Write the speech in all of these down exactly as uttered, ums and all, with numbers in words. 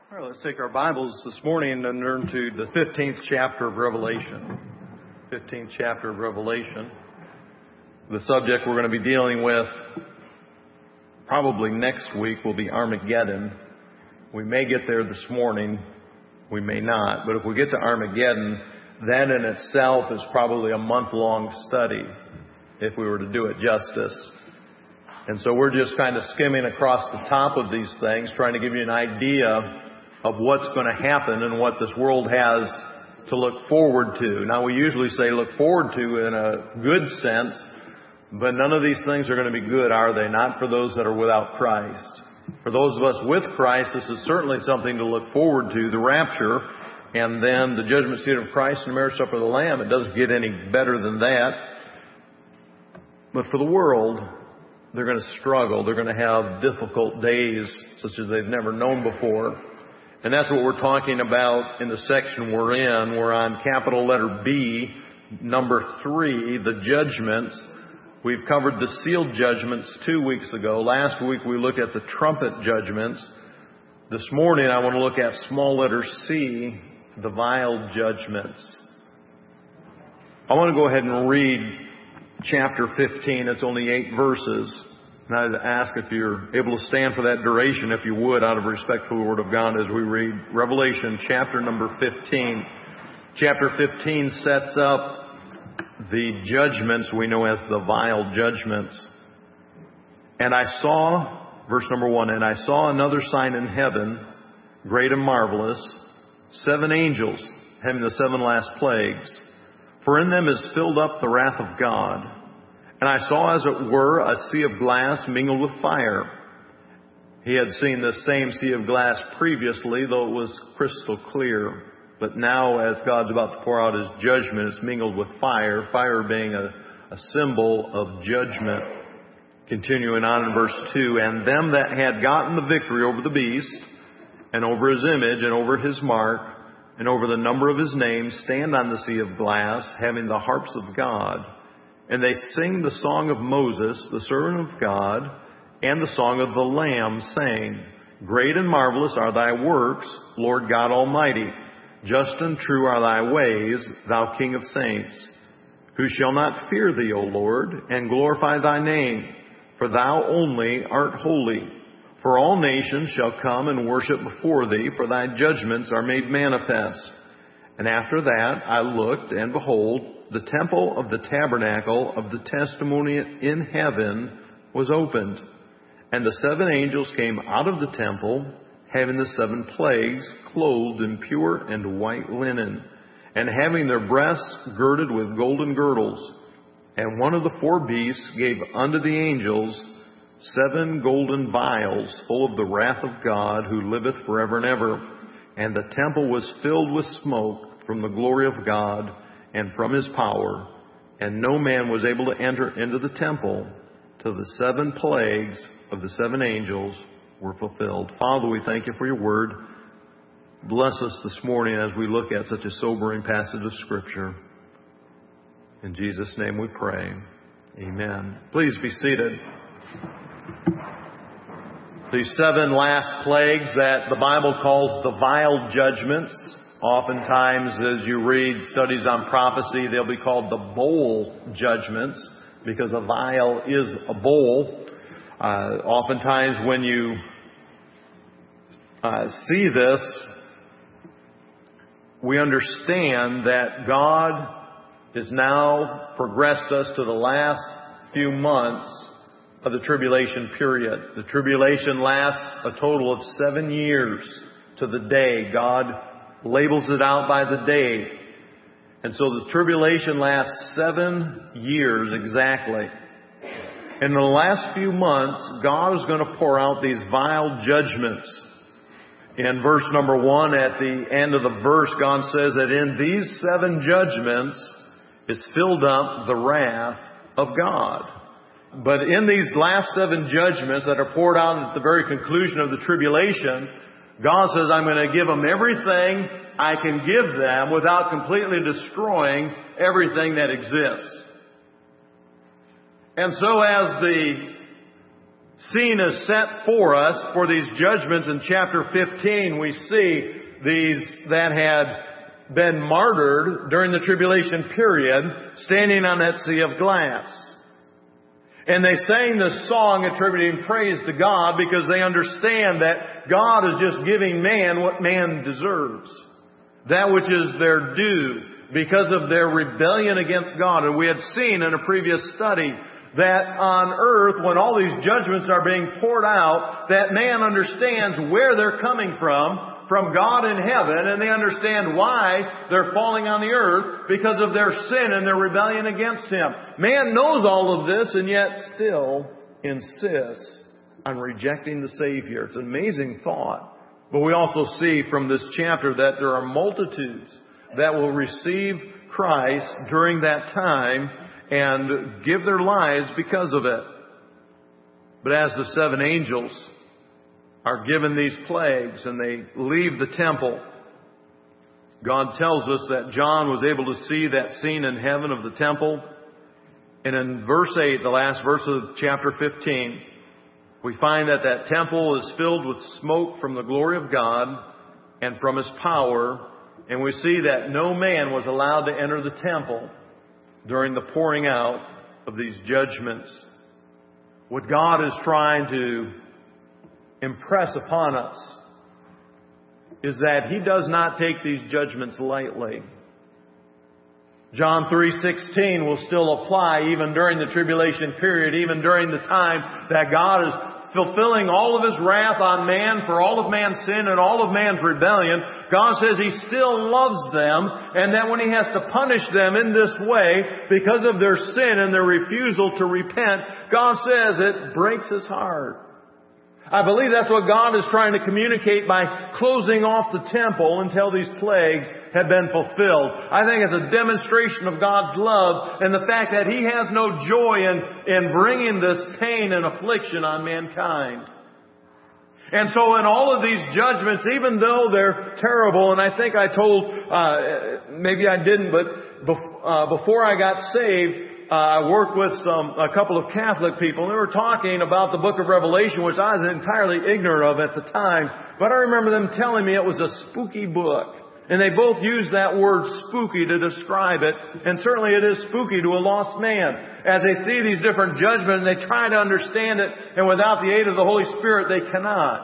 All right, let's take our Bibles this morning and turn to the fifteenth chapter of Revelation. fifteenth chapter of Revelation. The subject we're going to be dealing with probably next week will be Armageddon. We may get there this morning, we may not, but if we get to Armageddon, that in itself is probably a month-long study if we were to do it justice. And so we're just kind of skimming across the top of these things, trying to give you an idea of what's going to happen and what this world has to look forward to. Now, we usually say look forward to in a good sense, but none of these things are going to be good, are they? Not for those that are without Christ. For those of us with Christ, this is certainly something to look forward to, the rapture, and then the judgment seat of Christ and the marriage supper of the Lamb. It doesn't get any better than that. But for the world, they're going to struggle. They're going to have difficult days such as they've never known before. And that's what we're talking about in the section we're in. We're on capital letter B, number three, the judgments. We've covered the sealed judgments two weeks ago. Last week we looked at the trumpet judgments. This morning I want to look at small letter C, the vial judgments. I want to go ahead and read chapter fifteen. It's only eight verses. And I'd ask if you're able to stand for that duration, if you would, out of respect for the Word of God, as we read Revelation chapter number fifteen. Chapter fifteen sets up the judgments we know as the vial judgments. And I saw, verse number one, and I saw another sign in heaven, great and marvelous, seven angels having the seven last plagues. For in them is filled up the wrath of God. And I saw, as it were, a sea of glass mingled with fire. He had seen the same sea of glass previously, though it was crystal clear. But now, as God's about to pour out His judgment, it's mingled with fire, fire being a, a symbol of judgment. Continuing on in verse two, and them that had gotten the victory over the beast, and over his image, and over his mark, and over the number of his name, stand on the sea of glass, having the harps of God. And they sing the song of Moses, the servant of God, and the song of the Lamb, saying, Great and marvelous are thy works, Lord God Almighty. Just and true are thy ways, thou King of saints. Who shall not fear thee, O Lord, and glorify thy name? For thou only art holy. For all nations shall come and worship before thee, for thy judgments are made manifest. And after that I looked, and behold, the temple of the tabernacle of the testimony in heaven was opened. And the seven angels came out of the temple, having the seven plagues, clothed in pure and white linen, and having their breasts girded with golden girdles. And one of the four beasts gave unto the angels seven golden vials full of the wrath of God, who liveth forever and ever. And the temple was filled with smoke from the glory of God and from His power. And no man was able to enter into the temple till the seven plagues of the seven angels were fulfilled. Father, we thank You for Your word. Bless us this morning as we look at such a sobering passage of Scripture. In Jesus' name we pray. Amen. Please be seated. These seven last plagues that the Bible calls the vial judgments. Oftentimes, as you read studies on prophecy, they'll be called the bowl judgments, because a vial is a bowl. Uh, oftentimes when you uh, see this, we understand that God has now progressed us to the last few months of the tribulation period. The tribulation lasts a total of seven years to the day. God labels it out by the day. And so the tribulation lasts seven years exactly. And in the last few months, God is going to pour out these vile judgments. In verse number one, at the end of the verse, God says that in these seven judgments is filled up the wrath of God. But in these last seven judgments that are poured out at the very conclusion of the tribulation, God says, I'm going to give them everything I can give them without completely destroying everything that exists. And so as the scene is set for us for these judgments in chapter fifteen. We see these that had been martyred during the tribulation period standing on that sea of glass. And they sang this song attributing praise to God because they understand that God is just giving man what man deserves. That which is their due because of their rebellion against God. And we had seen in a previous study that on earth, when all these judgments are being poured out, that man understands where they're coming from, from God in heaven, and they understand why they're falling on the earth because of their sin and their rebellion against Him. Man knows all of this and yet still insists on rejecting the Savior. It's an amazing thought. But we also see from this chapter that there are multitudes that will receive Christ during that time and give their lives because of it. But as the seven angels are given these plagues and they leave the temple, God tells us that John was able to see that scene in heaven of the temple. And in verse eight, the last verse of chapter fifteen, we find that that temple is filled with smoke from the glory of God and from His power. And we see that no man was allowed to enter the temple during the pouring out of these judgments. What God is trying to impress upon us is that He does not take these judgments lightly. John three sixteen will still apply even during the tribulation period, even during the time that God is fulfilling all of His wrath on man for all of man's sin and all of man's rebellion. God says He still loves them, and that when He has to punish them in this way because of their sin and their refusal to repent, God says it breaks His heart. I believe that's what God is trying to communicate by closing off the temple until these plagues have been fulfilled. I think it's a demonstration of God's love and the fact that He has no joy in, in bringing this pain and affliction on mankind. And so in all of these judgments, even though they're terrible, and I think I told, uh, maybe I didn't, but bef- uh, before I got saved, Uh, I worked with some, a couple of Catholic people, and they were talking about the book of Revelation, which I was entirely ignorant of at the time. But I remember them telling me it was a spooky book. And they both used that word spooky to describe it. And certainly it is spooky to a lost man. As they see these different judgments, they try to understand it, and without the aid of the Holy Spirit, they cannot.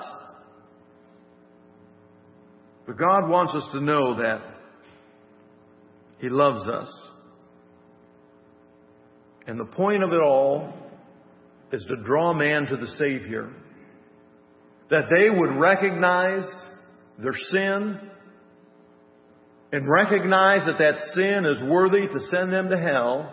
But God wants us to know that He loves us. And the point of it all is to draw man to the Savior. That they would recognize their sin and recognize that that sin is worthy to send them to hell.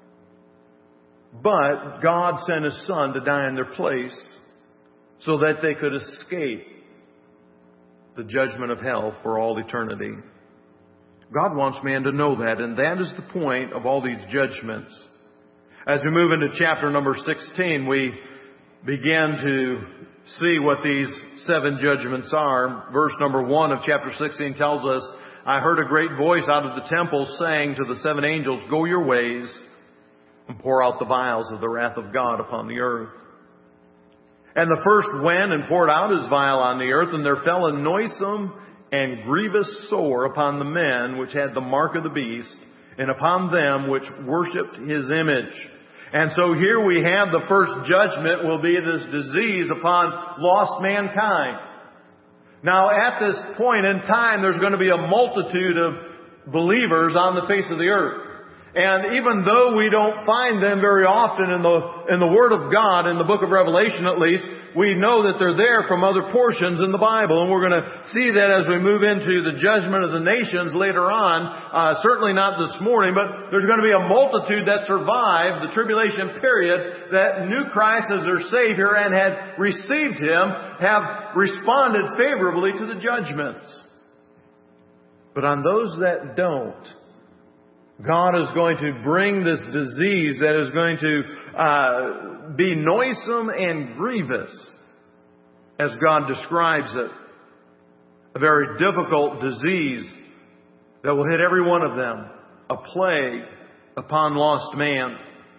But God sent His Son to die in their place so that they could escape the judgment of hell for all eternity. God wants man to know that, and that is the point of all these judgments. As we move into chapter number sixteen, we begin to see what these seven judgments are. Verse number one of chapter sixteen tells us, I heard a great voice out of the temple saying to the seven angels, go your ways and pour out the vials of the wrath of God upon the earth. And the first went and poured out his vial on the earth, and there fell a noisome and grievous sore upon the men which had the mark of the beast, and upon them which worshipped His image. And so here we have the first judgment will be this disease upon lost mankind. Now at this point in time, there's going to be a multitude of believers on the face of the earth. And even though we don't find them very often in the, in the Word of God, in the book of Revelation at least, we know that they're there from other portions in the Bible. And we're going to see that as we move into the judgment of the nations later on. Uh, certainly not this morning, but there's going to be a multitude that survived the tribulation period that knew Christ as their Savior and had received Him, have responded favorably to the judgments. But on those that don't, God is going to bring this disease that is going to uh, be noisome and grievous, as God describes it. A very difficult disease that will hit every one of them. A plague upon lost man.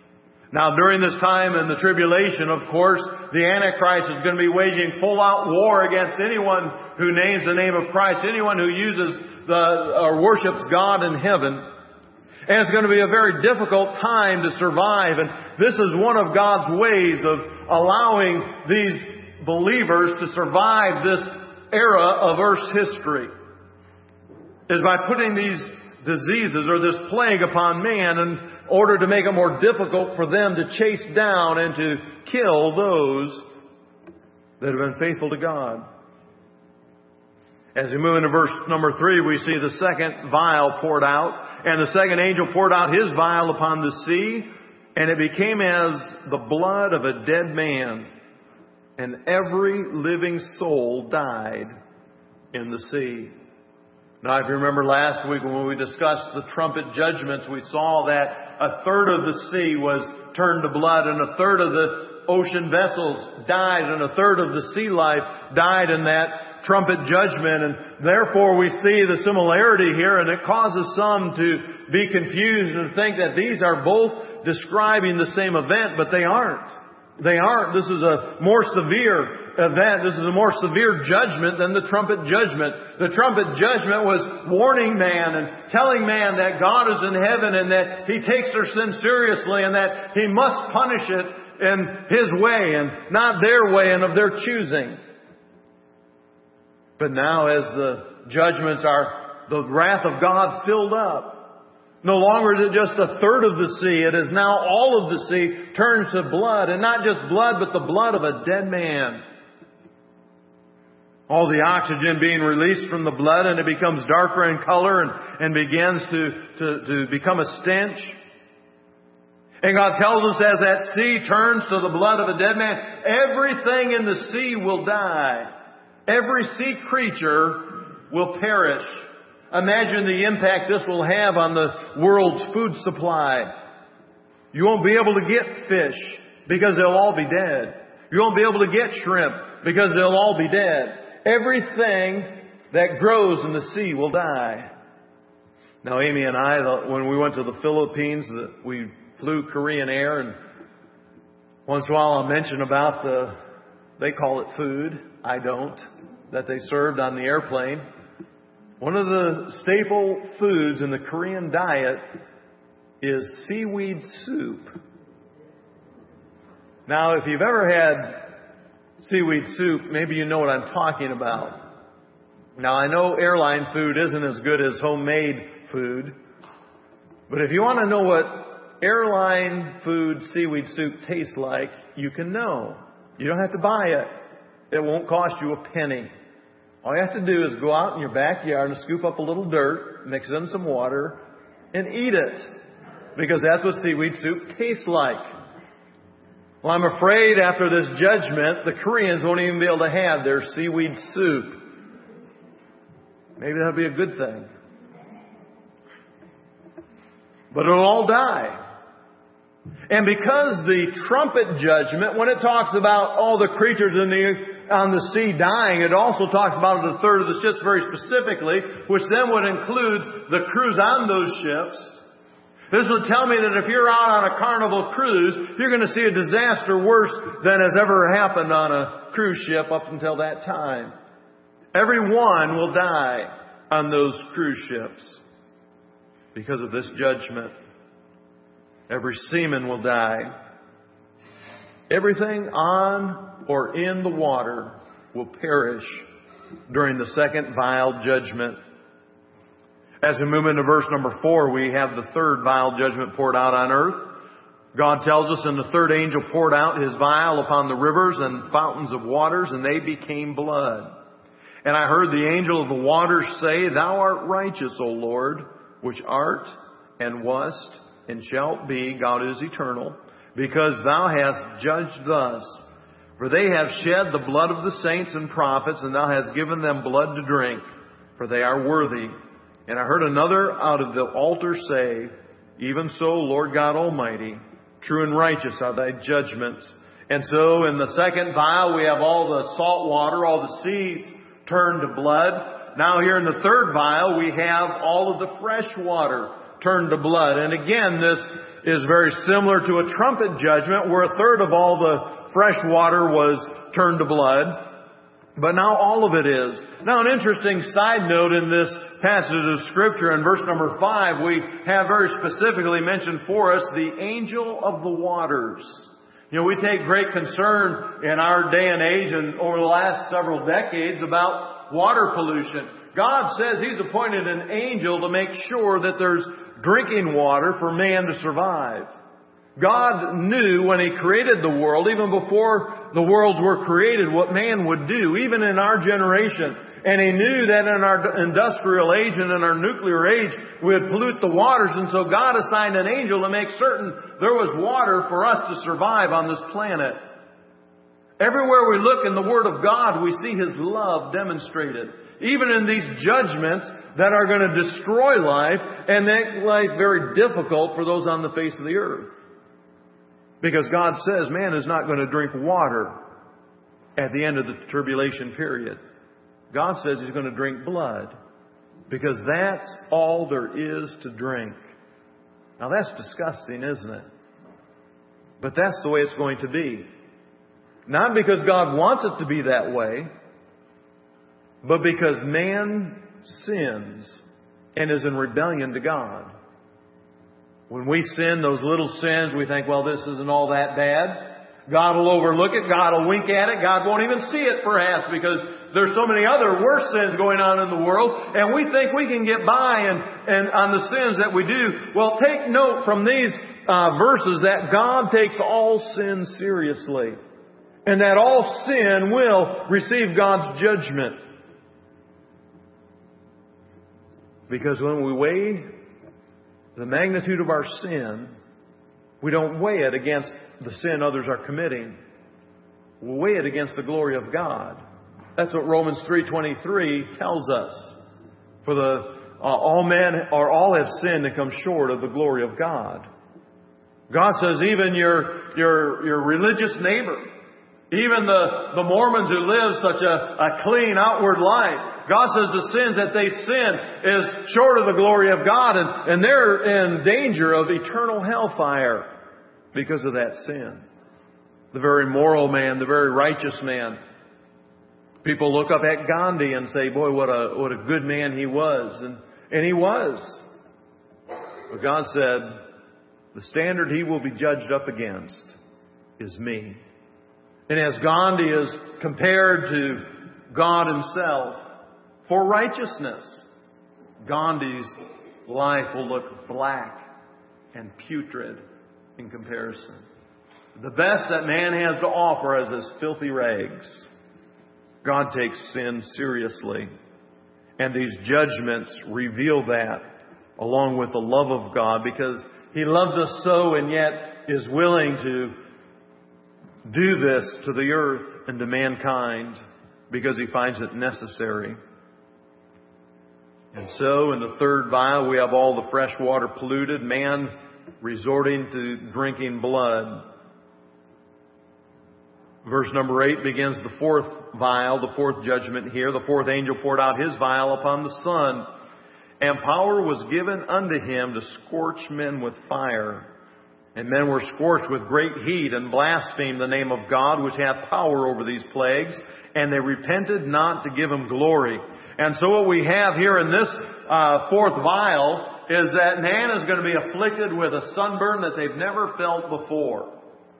Now, during this time in the tribulation, of course, the Antichrist is going to be waging full-out war against anyone who names the name of Christ, anyone who uses the or worships God in heaven. And it's going to be a very difficult time to survive. And this is one of God's ways of allowing these believers to survive this era of Earth's history, is by putting these diseases or this plague upon man in order to make it more difficult for them to chase down and to kill those that have been faithful to God. As we move into verse number three, we see the second vial poured out. And the second angel poured out his vial upon the sea, and it became as the blood of a dead man. And every living soul died in the sea. Now, if you remember last week when we discussed the trumpet judgments, we saw that a third of the sea was turned to blood, and a third of the ocean vessels died, and a third of the sea life died in that trumpet judgment. And therefore we see the similarity here, and it causes some to be confused and think that these are both describing the same event, but they aren't. They aren't. This is a more severe event. This is a more severe judgment than the trumpet judgment. The trumpet judgment was warning man and telling man that God is in heaven and that He takes their sin seriously and that He must punish it in His way and not their way and of their choosing. But now as the judgments are, the wrath of God filled up. No longer is it just a third of the sea. It is now all of the sea turned to blood. And not just blood, but the blood of a dead man. All the oxygen being released from the blood, and it becomes darker in color and, and begins to, to, to become a stench. And God tells us as that sea turns to the blood of a dead man, everything in the sea will die. Every sea creature will perish. Imagine the impact this will have on the world's food supply. You won't be able to get fish because they'll all be dead. You won't be able to get shrimp because they'll all be dead. Everything that grows in the sea will die. Now, Amy and I, when we went to the Philippines, we flew Korean Air, and once in a while I'll mention about the, they call it food, I don't, that they served on the airplane. One of the staple foods in the Korean diet is seaweed soup. Now, if you've ever had seaweed soup, maybe you know what I'm talking about. Now, I know airline food isn't as good as homemade food, but if you want to know what airline food seaweed soup tastes like, you can know. You don't have to buy it. It won't cost you a penny. All you have to do is go out in your backyard and scoop up a little dirt, mix in some water, and eat it. Because that's what seaweed soup tastes like. Well, I'm afraid after this judgment, the Koreans won't even be able to have their seaweed soup. Maybe that'll be a good thing. But it'll all die. And because the trumpet judgment, when it talks about all the creatures in the on the sea dying, it also talks about the third of the ships very specifically, which then would include the crews on those ships. This would tell me that if you're out on a Carnival cruise, you're going to see a disaster worse than has ever happened on a cruise ship up until that time. Everyone will die on those cruise ships because of this judgment. Every seaman will die. Everything on or in the water will perish during the second vial judgment. As we move into verse number four, we have the third vial judgment poured out on earth. God tells us, and the third angel poured out his vial upon the rivers and fountains of waters, and they became blood. And I heard the angel of the waters say, Thou art righteous, O Lord, which art and wast and shalt be, God is eternal, because thou hast judged thus. For they have shed the blood of the saints and prophets, and thou hast given them blood to drink, for they are worthy. And I heard another out of the altar say, Even so, Lord God Almighty, true and righteous are thy judgments. And so in the second vial we have all the salt water, all the seas turned to blood. Now here in the third vial we have all of the fresh water turned to blood. And again, this is very similar to a trumpet judgment where a third of all the fresh water was turned to blood. But now all of it is. Now an interesting side note in this passage of Scripture in verse number five, we have very specifically mentioned for us the angel of the waters. You know, we take great concern in our day and age and over the last several decades about water pollution. God says He's appointed an angel to make sure that there's drinking water for man to survive. God knew when He created the world, even before the worlds were created, what man would do, even in our generation. And He knew that in our industrial age and in our nuclear age, we would pollute the waters. And so God assigned an angel to make certain there was water for us to survive on this planet. Everywhere we look in the Word of God, we see His love demonstrated. Even in these judgments that are going to destroy life and make life very difficult for those on the face of the earth. Because God says man is not going to drink water at the end of the tribulation period. God says He's going to drink blood. Because that's all there is to drink. Now that's disgusting, isn't it? But that's the way it's going to be. Not because God wants it to be that way, but because man sins and is in rebellion to God. When we sin, those little sins, we think, well, this isn't all that bad. God will overlook it. God will wink at it. God won't even see it perhaps because there's so many other worse sins going on in the world. And we think we can get by and, and on the sins that we do. Well, take note from these uh, verses that God takes all sin seriously. And that all sin will receive God's judgment. Because when we weigh the magnitude of our sin, we don't weigh it against the sin others are committing. We weigh it against the glory of God. That's what Romans three twenty-three tells us. For the uh, all men or all have sinned and come short of the glory of God. God says even your your your religious neighbor, even the, the Mormons who live such a, a clean outward life, God says the sins that they sin is short of the glory of God, and, and they're in danger of eternal hellfire because of that sin. The very moral man, the very righteous man. People look up at Gandhi and say, boy, what a what a good man he was. And, and he was. But God said, the standard he will be judged up against is me. And as Gandhi is compared to God Himself for righteousness, Gandhi's life will look black and putrid in comparison. The best that man has to offer is his filthy rags. God takes sin seriously. And these judgments reveal that along with the love of God, because He loves us so and yet is willing to do this to the earth and to mankind because He finds it necessary. And so in the third vial we have all the fresh water polluted, man resorting to drinking blood. Verse number eight begins the fourth vial, the fourth judgment here. The fourth angel poured out his vial upon the sun, and power was given unto him to scorch men with fire. And men were scorched with great heat and blasphemed the name of God, which hath power over these plagues. And they repented not to give Him glory. And so what we have here in this uh, fourth vial is that man is going to be afflicted with a sunburn that they've never felt before.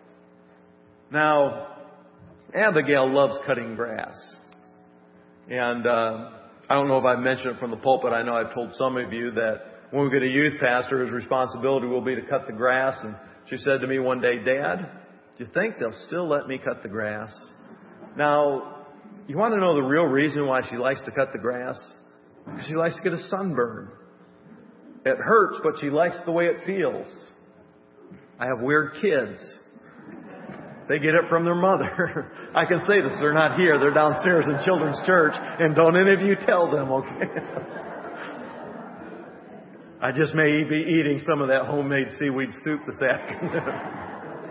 Now, Abigail loves cutting grass. And uh, I don't know if I've mentioned it from the pulpit. I know I've told some of you that when we get a youth pastor, his responsibility will be to cut the grass. And she said to me one day, Dad, do you think they'll still let me cut the grass? Now, you want to know the real reason why she likes to cut the grass? Because she likes to get a sunburn. It hurts, but she likes the way it feels. I have weird kids. They get it from their mother. I can say this. They're not here. They're downstairs in children's church. And don't any of you tell them, okay? I just may be eating some of that homemade seaweed soup this afternoon.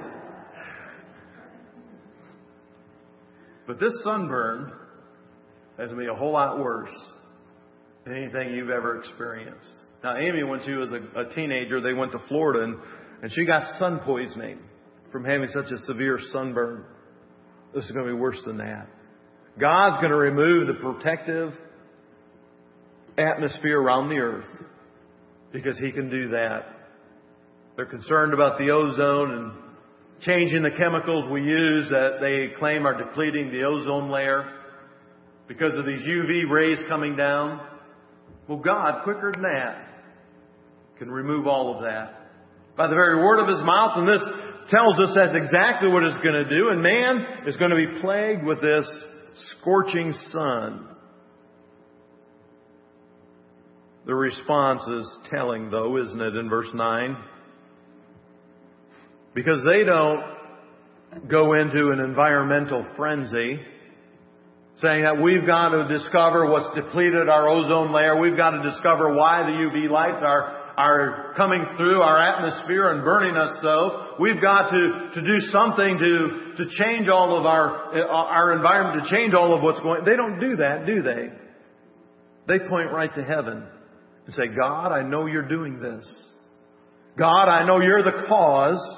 But this sunburn is going to be a whole lot worse than anything you've ever experienced. Now, Amy, when she was a, a teenager, they went to Florida, and, and she got sun poisoning from having such a severe sunburn. This is going to be worse than that. God's going to remove the protective atmosphere around the earth because He can do that. They're concerned about the ozone and changing the chemicals we use that they claim are depleting the ozone layer because of these U V rays coming down. Well, God, quicker than that, can remove all of that by the very word of His mouth. And this tells us that's exactly what it's going to do. And man is going to be plagued with this scorching sun. The response is telling, though, isn't it, in verse nine? Because they don't go into an environmental frenzy, saying that we've got to discover what's depleted our ozone layer. We've got to discover why the U V lights are, are coming through our atmosphere and burning us so. We've got to, to do something to, to change all of our, our environment, to change all of what's going on. They don't do that, do they? They point right to heaven and say, God, I know you're doing this. God, I know you're the cause.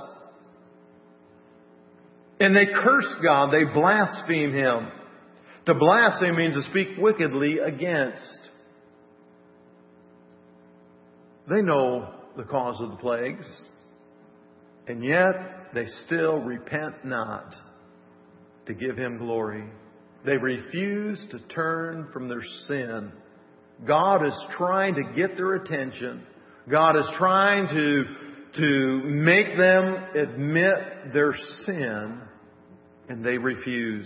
And they curse God. They blaspheme Him. To blaspheme means to speak wickedly against. They know the cause of the plagues. And yet they still repent not to give Him glory. They refuse to turn from their sin. God is trying to get their attention. God is trying to, to make them admit their sin. And they refuse.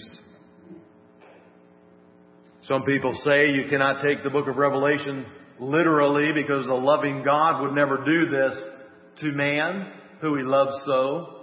Some people say you cannot take the book of Revelation literally because a loving God would never do this to man who He loves so.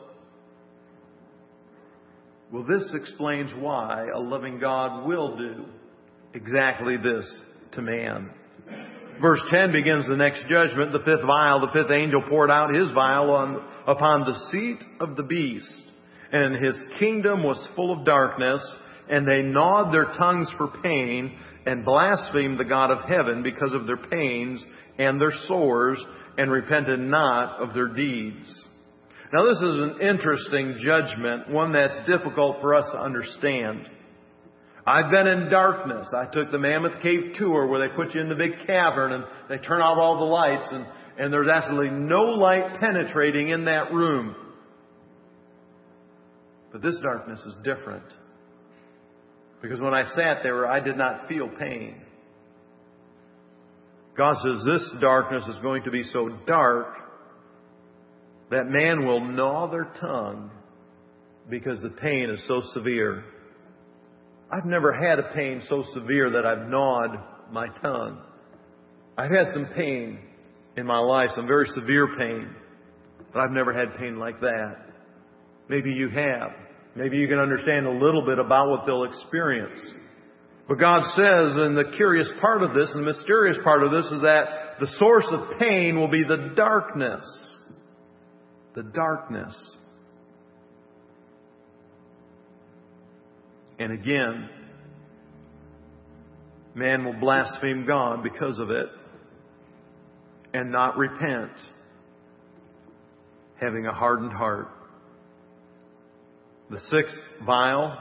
Well, this explains why a loving God will do exactly this to man. Verse ten begins the next judgment. The fifth vial, the fifth angel poured out his vial on, upon the seat of the beast. And his kingdom was full of darkness, and they gnawed their tongues for pain and blasphemed the God of heaven because of their pains and their sores, and repented not of their deeds. Now this is an interesting judgment, one that's difficult for us to understand. I've been in darkness. I took the Mammoth Cave tour where they put you in the big cavern and they turn out all the lights, and, and there's absolutely no light penetrating in that room. But this darkness is different. Because when I sat there, I did not feel pain. God says this darkness is going to be so dark that man will gnaw their tongue because the pain is so severe. I've never had a pain so severe that I've gnawed my tongue. I've had some pain in my life, some very severe pain, but I've never had pain like that. Maybe you have. Maybe you can understand a little bit about what they'll experience. But God says, and the curious part of this, and the mysterious part of this, is that the source of pain will be the darkness. The darkness. And again, man will blaspheme God because of it and not repent, having a hardened heart. The sixth vial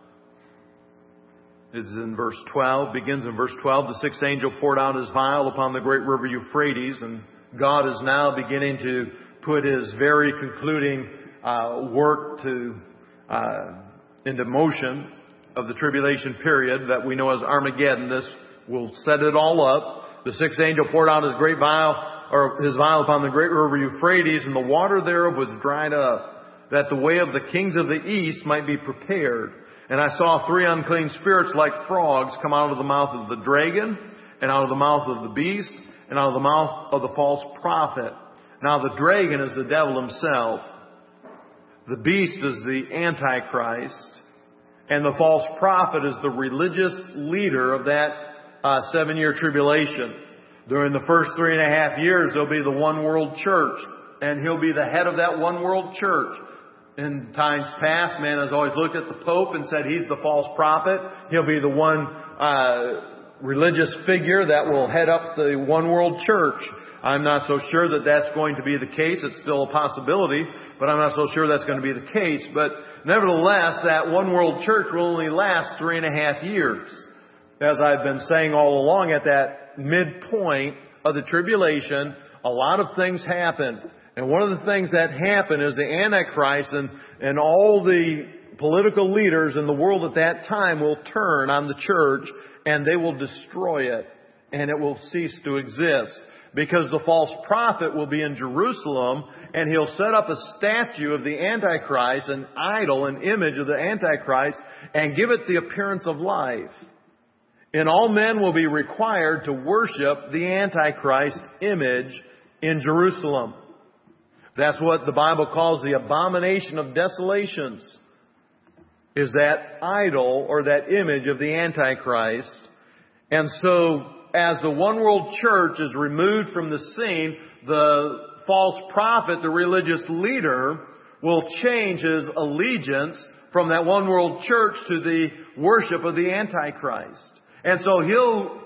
is in verse twelve, begins in verse twelve. The sixth angel poured out his vial upon the great river Euphrates, and God is now beginning to put His very concluding uh, work to uh, into motion of the tribulation period that we know as Armageddon. This will set it all up. The sixth angel poured out his great vial, or his vial upon the great river Euphrates, and the water thereof was dried up, that the way of the kings of the east might be prepared. And I saw three unclean spirits like frogs come out of the mouth of the dragon, and out of the mouth of the beast, and out of the mouth of the false prophet. Now the dragon is the devil himself. The beast is the Antichrist. And the false prophet is the religious leader of that uh, seven-year tribulation. During the first three and a half years, there'll be the one world church. And he'll be the head of that one world church. In times past, man has always looked at the Pope and said he's the false prophet. He'll be the one uh, religious figure that will head up the one world church. I'm not so sure that that's going to be the case. It's still a possibility, but I'm not so sure that's going to be the case. But nevertheless, that one world church will only last three and a half years. As I've been saying all along, at that midpoint of the tribulation, a lot of things happen. And one of the things that happen is the Antichrist and, and all the political leaders in the world at that time will turn on the church and they will destroy it. And it will cease to exist. Because the false prophet will be in Jerusalem and he'll set up a statue of the Antichrist, an idol, an image of the Antichrist, and give it the appearance of life. And all men will be required to worship the Antichrist image in Jerusalem. That's what the Bible calls the abomination of desolations, is that idol or that image of the Antichrist. And so, as the one world church is removed from the scene, the false prophet, the religious leader, will change his allegiance from that one world church to the worship of the Antichrist. And so he'll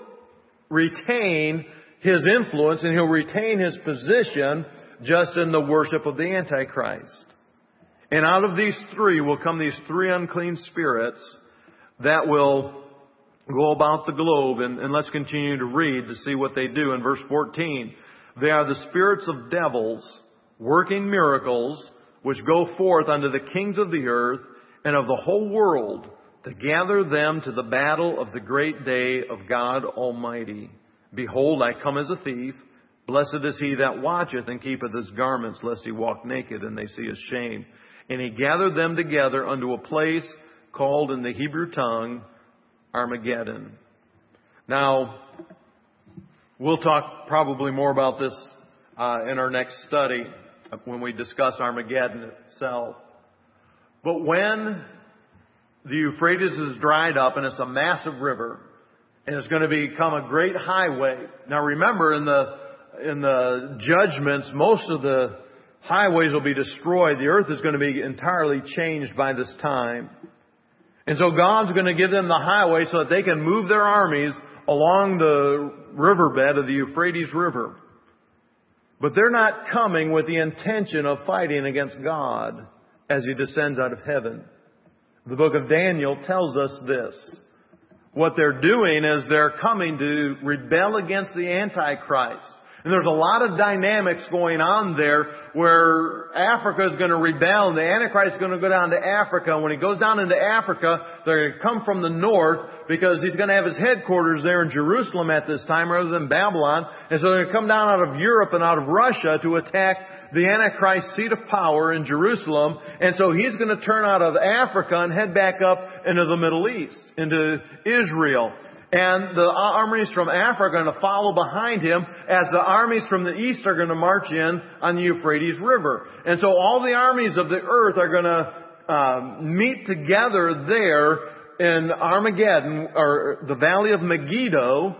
retain his influence and he'll retain his position just in the worship of the Antichrist. And out of these three will come these three unclean spirits that will go about the globe. And, and let's continue to read to see what they do. In verse fourteen, they are the spirits of devils working miracles, which go forth unto the kings of the earth and of the whole world to gather them to the battle of the great day of God Almighty. Behold, I come as a thief. Blessed is he that watcheth and keepeth his garments, lest he walk naked and they see his shame. And he gathered them together unto a place called in the Hebrew tongue Armageddon. Now, we'll talk probably more about this uh, in our next study when we discuss Armageddon itself. But when the Euphrates is dried up and it's a massive river and it's going to become a great highway. Now remember, in the in the judgments, most of the highways will be destroyed. The earth is going to be entirely changed by this time. And so God's going to give them the highway so that they can move their armies along the riverbed of the Euphrates River. But they're not coming with the intention of fighting against God as He descends out of heaven. The book of Daniel tells us this. What they're doing is they're coming to rebel against the Antichrist. And there's a lot of dynamics going on there where Africa is going to rebel and the Antichrist is going to go down to Africa. And when he goes down into Africa, they're going to come from the north because he's going to have his headquarters there in Jerusalem at this time rather than Babylon. And so they're going to come down out of Europe and out of Russia to attack the Antichrist seat of power in Jerusalem. And so he's going to turn out of Africa and head back up into the Middle East, into Israel. And the armies from Africa are going to follow behind him as the armies from the east are going to march in on the Euphrates River. And so all the armies of the earth are going to um, meet together there in Armageddon, or the valley of Megiddo,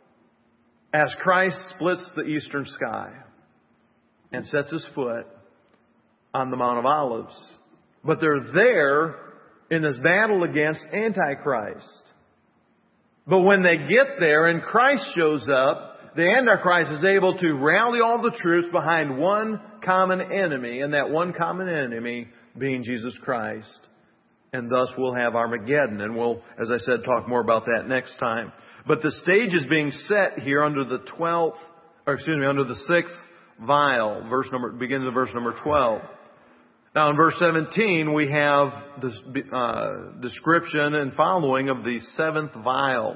as Christ splits the eastern sky and sets His foot on the Mount of Olives. But they're there in this battle against Antichrist. But when they get there and Christ shows up, the Antichrist is able to rally all the troops behind one common enemy, and that one common enemy being Jesus Christ. And thus we'll have Armageddon. And we'll, as I said, talk more about that next time. But the stage is being set here under the twelfth, or excuse me, under the sixth vial. Verse number, begins in verse number twelve. Now in verse seventeen, we have this uh, description and following of the seventh vial.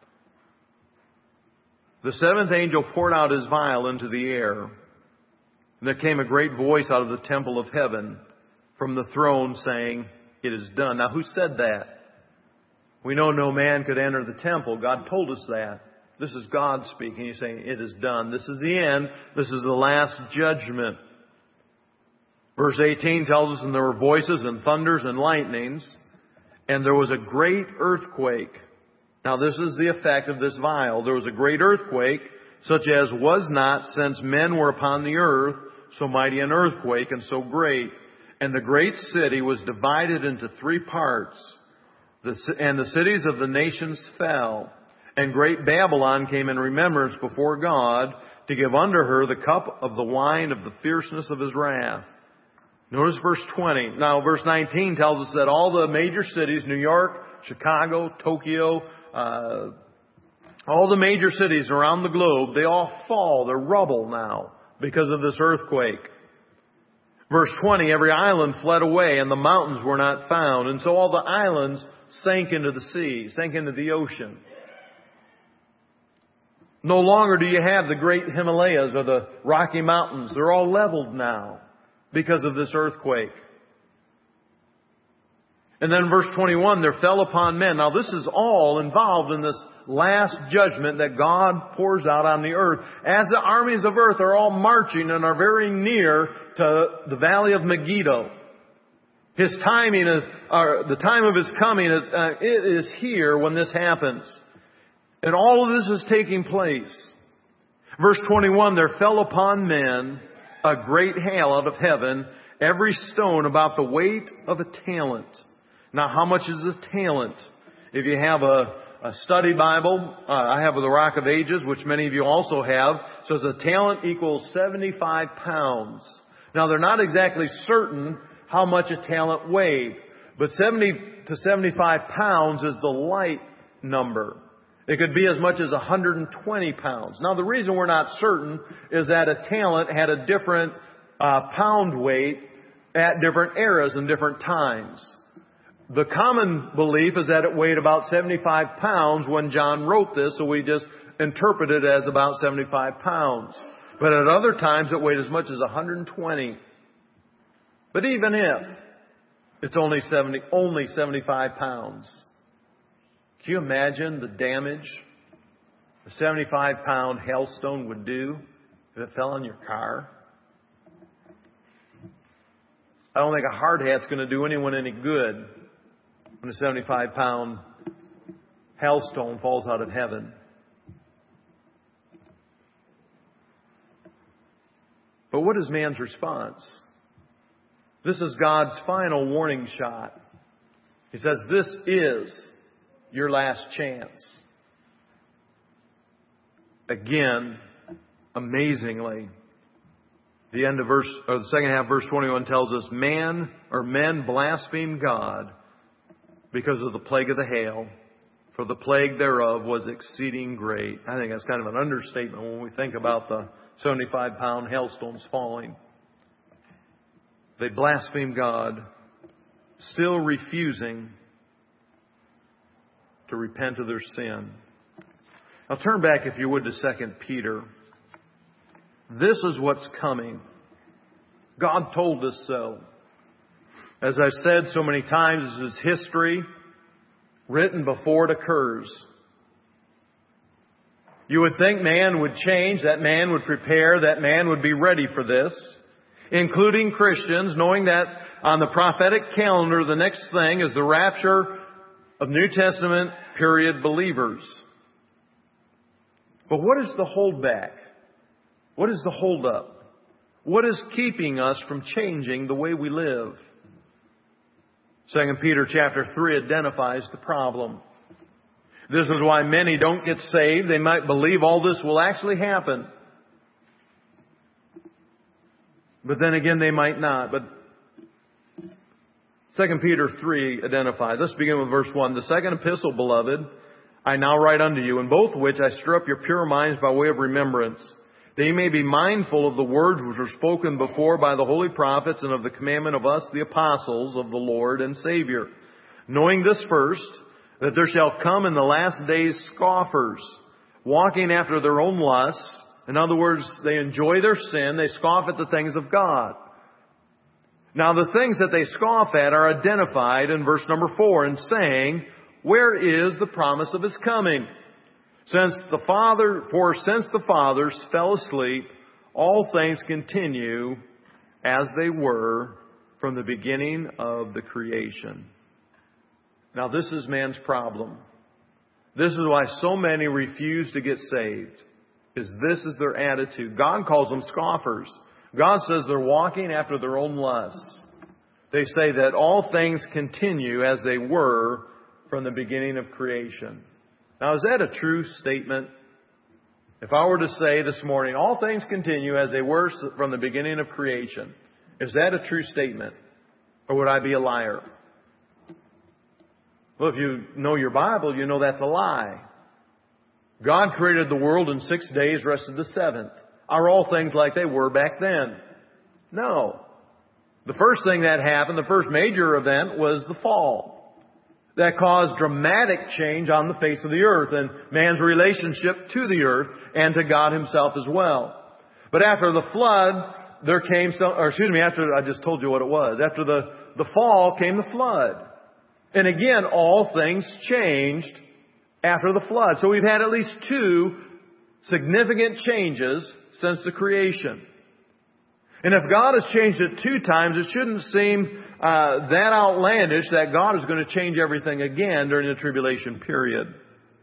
The seventh angel poured out his vial into the air. And there came a great voice out of the temple of heaven from the throne saying, "It is done." Now who said that? We know no man could enter the temple. God told us that. This is God speaking. He's saying, "It is done." This is the end. This is the last judgment. Verse eighteen tells us, "And there were voices and thunders and lightnings, and there was a great earthquake." Now this is the effect of this vial. There was a great earthquake, such as was not since men were upon the earth, so mighty an earthquake and so great. And the great city was divided into three parts, and the cities of the nations fell. And great Babylon came in remembrance before God to give unto her the cup of the wine of the fierceness of His wrath. Notice verse twenty. Now verse nineteen tells us that all the major cities, New York, Chicago, Tokyo, uh, all the major cities around the globe, they all fall. They're rubble now because of this earthquake. Verse twenty, every island fled away and the mountains were not found. And so all the islands sank into the sea, sank into the ocean. No longer do you have the great Himalayas or the Rocky Mountains. They're all leveled now because of this earthquake. And then verse twenty-one, there fell upon men. Now this is all involved in this last judgment that God pours out on the earth. As the armies of earth are all marching and are very near to the valley of Megiddo. His timing is, or the time of His coming is, uh, it is here when this happens. And all of this is taking place. Verse twenty-one, there fell upon men a great hail out of heaven, every stone about the weight of a talent. Now, how much is a talent? If you have a, a study Bible, uh, I have the Rock of Ages, which many of you also have. So a talent equals seventy-five pounds. Now, they're not exactly certain how much a talent weighed, but seventy to seventy-five pounds is the light number. It could be as much as one hundred twenty pounds. Now, the reason we're not certain is that a talent had a different uh, pound weight at different eras and different times. The common belief is that it weighed about seventy-five pounds when John wrote this, so we just interpret it as about seventy-five pounds. But at other times it weighed as much as one hundred twenty. But even if it's only seventy, only seventy-five pounds, can you imagine the damage a seventy-five pound hailstone would do if it fell on your car? I don't think a hard hat's going to do anyone any good when a seventy-five pound hailstone falls out of heaven. But what is man's response? This is God's final warning shot. He says, this is your last chance. Again, amazingly, the end of verse, or the second half of verse twenty-one tells us, man or men blaspheme God because of the plague of the hail, for the plague thereof was exceeding great. I think that's kind of an understatement when we think about the seventy-five pound hailstones falling. They blaspheme God, still refusing to repent of their sin. Now turn back, if you would, to Second Peter. This is what's coming. God told us so. As I've said so many times, this is history written before it occurs. You would think man would change, that man would prepare, that man would be ready for this, including Christians, knowing that on the prophetic calendar, the next thing is the rapture of New Testament period believers. But what is the holdback? What is the holdup? What is keeping us from changing the way we live? Second Peter chapter three identifies the problem. This is why many don't get saved. They might believe all this will actually happen. But then again, they might not. But Second Peter three identifies. Let's begin with verse one. The second epistle, beloved, I now write unto you, in both which I stir up your pure minds by way of remembrance, that you may be mindful of the words which were spoken before by the holy prophets, and of the commandment of us, the apostles of the Lord and Savior. Knowing this first, that there shall come in the last days scoffers, walking after their own lusts. In other words, they enjoy their sin. They scoff at the things of God. Now, the things that they scoff at are identified in verse number four, and saying, where is the promise of His coming? Since the Father, for since the fathers fell asleep, all things continue as they were from the beginning of the creation. Now, this is man's problem. This is why so many refuse to get saved, is this is their attitude. God calls them scoffers. God says they're walking after their own lusts. They say that all things continue as they were from the beginning of creation. Now, is that a true statement? If I were to say this morning, all things continue as they were from the beginning of creation, is that a true statement? Or would I be a liar? Well, if you know your Bible, you know that's a lie. God created the world in six days, rested the seventh. Are all things like they were back then? No. The first thing that happened, the first major event, was the fall. That caused dramatic change on the face of the earth and man's relationship to the earth and to God Himself as well. But after the flood, there came some, or excuse me, after, I just told you what it was. After the, the fall came the flood. And again, all things changed after the flood. So we've had at least two significant changes since the creation. And if God has changed it two times, it shouldn't seem uh, that outlandish that God is going to change everything again during the tribulation period.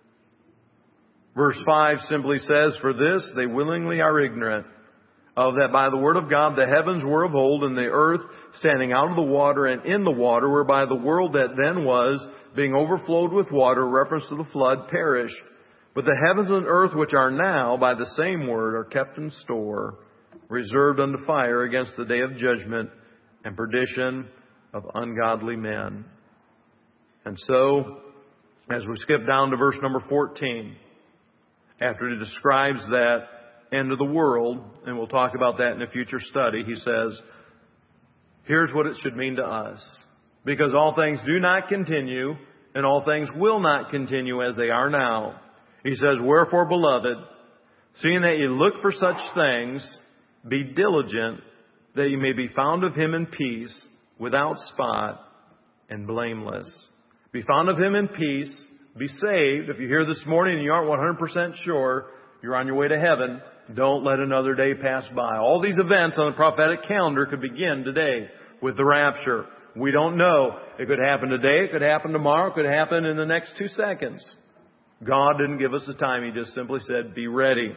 Verse five simply says, "For this they willingly are ignorant of that by the word of God the heavens were of old, and the earth standing out of the water and in the water, whereby the world that then was, being overflowed with water," reference to the flood, "perished. But the heavens and earth which are now by the same word are kept in store, reserved unto fire against the day of judgment and perdition of ungodly men." And so, as we skip down to verse number fourteen, after he describes that end of the world, and we'll talk about that in a future study, he says, here's what it should mean to us. Because all things do not continue, and all things will not continue as they are now. He says, "Wherefore, beloved, seeing that ye look for such things, be diligent that ye may be found of Him in peace, without spot, and blameless." Be found of Him in peace. Be saved. If you're here this morning and you aren't one hundred percent sure you're on your way to heaven, don't let another day pass by. All these events on the prophetic calendar could begin today with the rapture. We don't know. It could happen today. It could happen tomorrow. It could happen in the next two seconds. God didn't give us the time. He just simply said, be ready.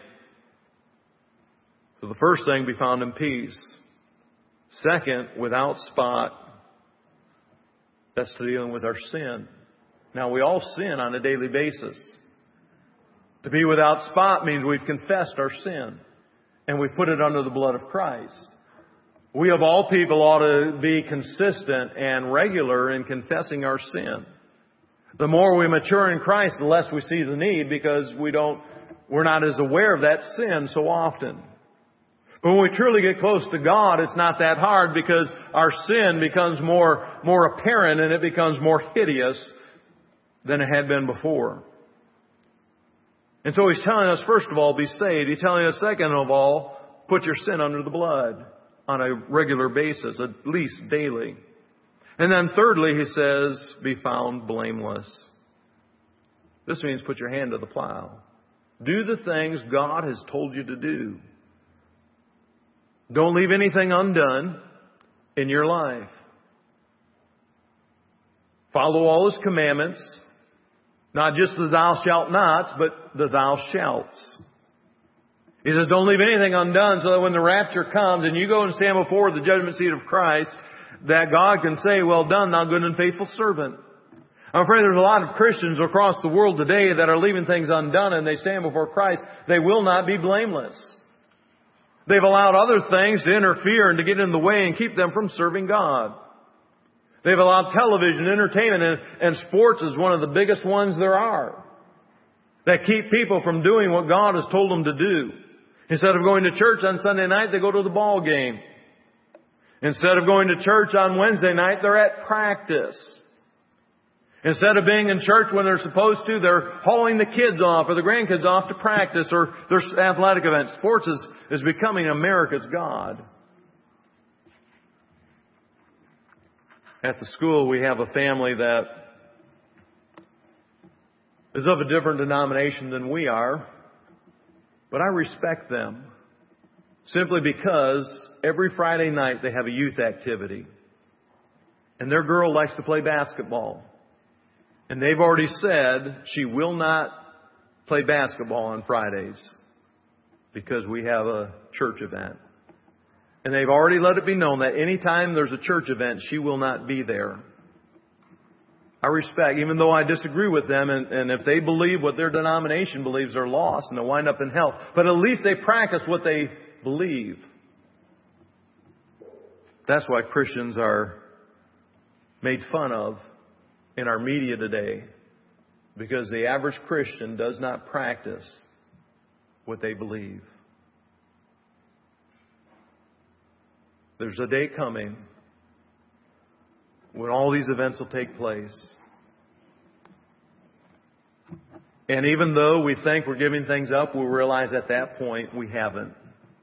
So the first thing, be found in peace. Second, without spot. That's dealing with our sin. Now, we all sin on a daily basis. To be without spot means we've confessed our sin and we've put it under the blood of Christ. We of all people ought to be consistent and regular in confessing our sin. The more we mature in Christ, the less we see the need, because we don't, we're not as aware of that sin so often. But when we truly get close to God, it's not that hard, because our sin becomes more, more apparent and it becomes more hideous than it had been before. And so He's telling us, first of all, be saved. He's telling us, second of all, put your sin under the blood on a regular basis, at least daily. And then thirdly, He says, be found blameless. This means put your hand to the plow. Do the things God has told you to do. Don't leave anything undone in your life. Follow all His commandments. Not just the thou shalt nots, but the thou shalts. He says, don't leave anything undone, so that when the rapture comes and you go and stand before the judgment seat of Christ, that God can say, well done, thou good and faithful servant. I'm afraid there's a lot of Christians across the world today that are leaving things undone, and they stand before Christ. They will not be blameless. They've allowed other things to interfere and to get in the way and keep them from serving God. They've allowed television, entertainment, and, and sports is one of the biggest ones there are, that keep people from doing what God has told them to do. Instead of going to church on Sunday night, they go to the ball game. Instead of going to church on Wednesday night, they're at practice. Instead of being in church when they're supposed to, they're hauling the kids off or the grandkids off to practice or their athletic events. Sports is, is becoming America's God. At the school, we have a family that is of a different denomination than we are, but I respect them simply because every Friday night they have a youth activity, and their girl likes to play basketball. And they've already said she will not play basketball on Fridays because we have a church event. And they've already let it be known that anytime there's a church event, she will not be there. I respect, even though I disagree with them, and, and if they believe what their denomination believes, they're lost and they'll wind up in hell. But at least they practice what they believe. That's why Christians are made fun of in our media today. Because the average Christian does not practice what they believe. There's a day coming when all these events will take place. And even though we think we're giving things up, we'll realize at that point we haven't.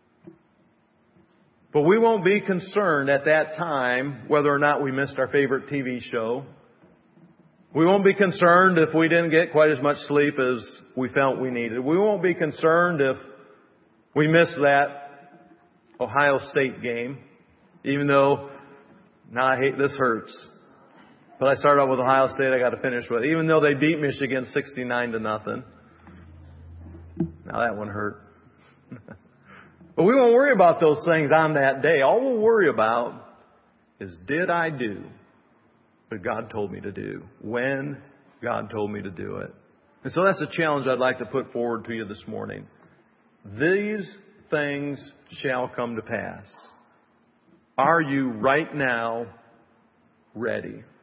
But we won't be concerned at that time whether or not we missed our favorite T V show. We won't be concerned if we didn't get quite as much sleep as we felt we needed. We won't be concerned if we missed that Ohio State game, even though, now I hate this hurts. But I started out with Ohio State, I got to finish with. Even though they beat Michigan sixty-nine to nothing. Now that one hurt. But we won't worry about those things on that day. All we'll worry about is, did I do what God told me to do? When God told me to do it? And so that's a challenge I'd like to put forward to you this morning. These things shall come to pass. Are you right now ready?